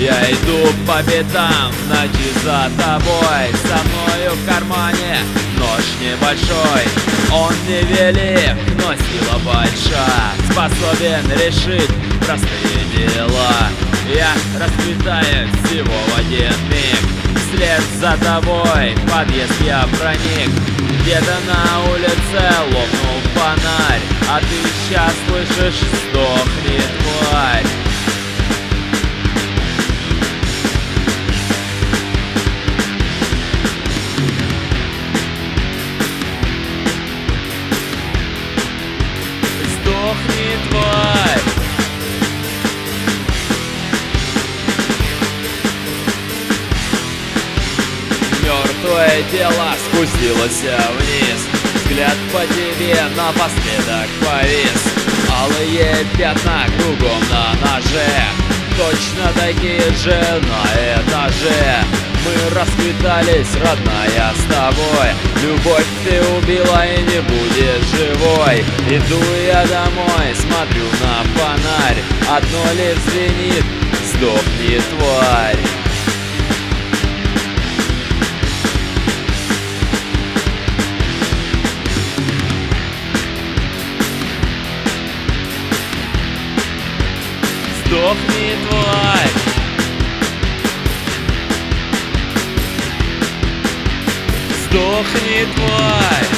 Я иду по пятам в ночи за тобой. Со мною в кармане нож небольшой. Он невелик, но сила большая, способен решить простые дела. Я расцветаю всего в один миг. Вслед за тобой в подъезд я проник. Где-то на улице лопнул фонарь, а ты сейчас слышишь: сдохни, тварь. Сдохни, тварь. Мертвое тело спустилось вниз. Взгляд по тебе напоследок повис. Алые пятна кругом на ноже, точно такие же на этаже. Мы расквитались, родная, с тобой. Любовь ты убила и не будешь живой. Иду я домой, смотрю на фонарь. Одно лишь звенит: сдохни, тварь. Сдохни, тварь. Сдохни, тварь.